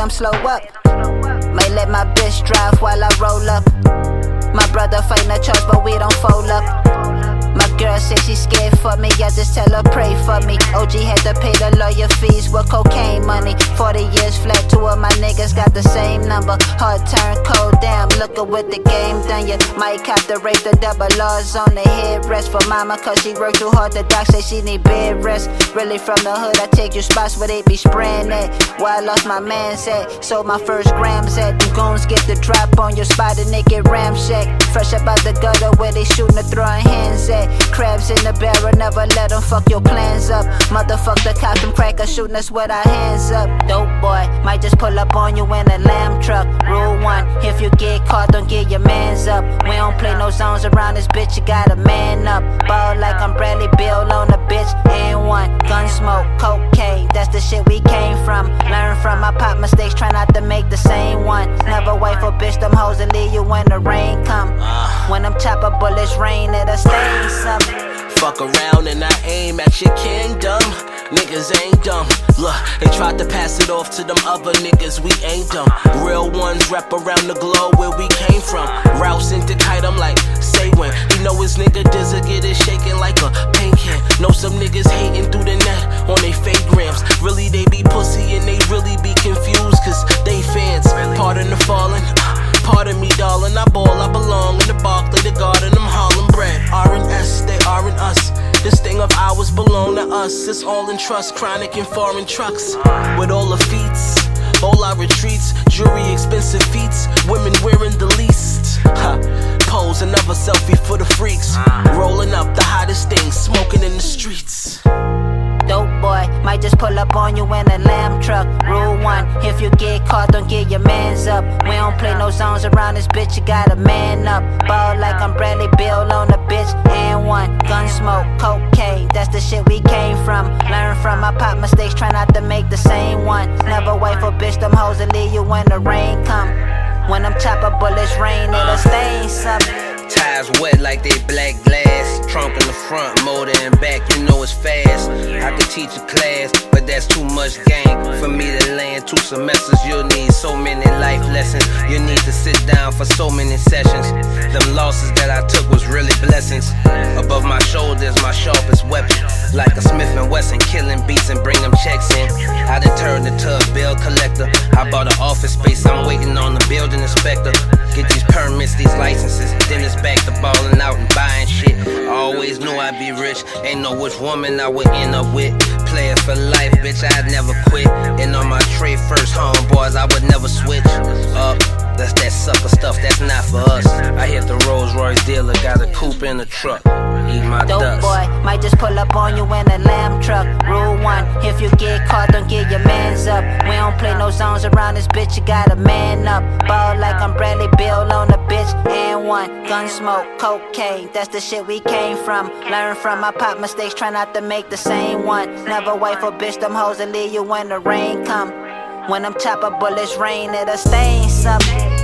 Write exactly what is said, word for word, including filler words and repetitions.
I'm slow up. Might let my bitch drive while I roll up. My brother fighting a charge, but we don't fold up. My girl said she scared for me, I just tell her pray for me. O G had to pay the lawyer fees with cocaine money. Forty years flat, two of my niggas got the same number. Hard turn cold, damn, look at what the game done. You might have to raise the double laws on the head rest for mama, cause she worked too hard. The doc say she need bed rest. Really from the hood, I take you spots where they be spraying at. Where I lost my man's at, sold my first grams at. Them goons get the drop on your spot and they get ramshack. Fresh up out the gutter where they shooting or throwing hands at. Crabs in the barrel, never let them fuck your plans up. Motherfuck the cops, them crackers shooting us with our hands up. Dope boy, might just pull up on you in a lamb truck. Rule one, if you get caught, don't get your mans up. We don't play no zones around this bitch, you gotta man up. Ball like I'm Bradley Bill on a bitch, and one. Gun smoke, cocaine, that's the shit we came from. Learn from my pop mistakes, try not to make the same one. Never wait for bitch, them hoes and leave you when the rain come. When them chopper bullets rain, it'll stain something. Fuck around and I aim at your kingdom. Niggas ain't dumb. Look, they tried to pass it off to them other niggas, we ain't dumb. Real ones rap around the globe where we came from. Rouse into kite, I'm like, say when. You know his nigga Dizza get it shaking like a paint can. Know some niggas hating through the net on they fake grams. Really they be pussy and they really be confused, cause they fans. Pardon the fallen, pardon me darling, I ball, I belong in the Barclay, the Garden, I'm Harlem bred. R and S, they are in us. This thing of ours belong to us. It's all in trust, chronic and foreign trucks. With all the feats, all our retreats, jewelry, expensive feats, women wearing the least. Ha. Pose another selfie for the freaks. Rolling up the hottest things, smoking in the streets. Dope boy, might just pull up on you in a lamb truck. Rule one, if you get caught, don't get your mans up. We don't play no zones around this bitch, you gotta man up. Ball like I'm Bradley Bill on a bitch, and one. Gun smoke, cocaine, that's the shit we came from. Learn from my pop mistakes, try not to make the same one. Never wait for bitch, them hoes and leave you when the rain come. When them chopper bullets rain, it'll stain something. Tires wet like they black glass. Trunk in the front, motor in back, you know it's fast. I could teach a class, but that's too much game for me to land two semesters. You'll need so many life lessons. You need to sit down for so many sessions. Them losses that I took was really blessings. Above my shoulders, my sharpest weapon. Like a Smith and Wesson, killing beats and bring them checks in. I done turned into a bill collector. I bought an office space, I'm waiting on the building inspector. Get these permits, these licenses, then it's back to balling out and buying shit. I always knew I'd be rich, ain't know which woman I would end up with. Player for life, bitch, I'd never quit. And on my trade first homeboys, I would never switch up. That's that sucker stuff, that's not for us. I hit the Rolls Royce dealer, got a coupe in the truck. Eat my Dope dust. boy, might just pull up on you in a lamb truck. Rule one, if you get caught, don't get your mans up. We don't play no zones around this bitch, you gotta man up. Ball like I'm Bradley Bill on a bitch, and one. Gun smoke, cocaine, that's the shit we came from. Learn from my pop mistakes, try not to make the same one. Never wait for bitch, them hoes and leave you when the rain come. When them chopper bullets rain, it'll stain something.